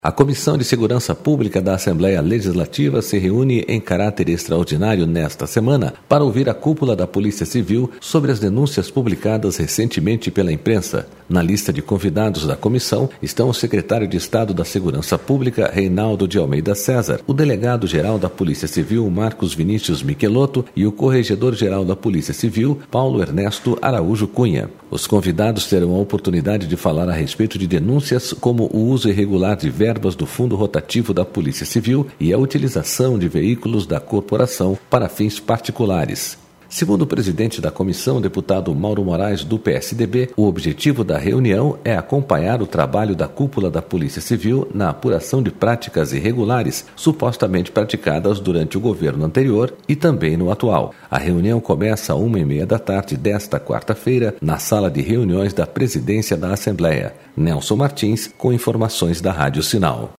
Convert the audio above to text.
A Comissão de Segurança Pública da Assembleia Legislativa se reúne em caráter extraordinário nesta semana para ouvir a cúpula da Polícia Civil sobre as denúncias publicadas recentemente pela imprensa. Na lista de convidados da comissão estão o secretário de Estado da Segurança Pública, Reinaldo de Almeida César, o delegado-geral da Polícia Civil, Marcos Vinícius Michelotto, e o corregedor-geral da Polícia Civil, Paulo Ernesto Araújo Cunha. Os convidados terão a oportunidade de falar a respeito de denúncias como o uso irregular de verbas do Fundo Rotativo da Polícia Civil e a utilização de veículos da corporação para fins particulares. Segundo o presidente da comissão, deputado Mauro Moraes, do PSDB, o objetivo da reunião é acompanhar o trabalho da cúpula da Polícia Civil na apuração de práticas irregulares supostamente praticadas durante o governo anterior e também no atual. A reunião começa às 13h30 desta quarta-feira na sala de reuniões da presidência da Assembleia. Nelson Martins, com informações da Rádio Sinal.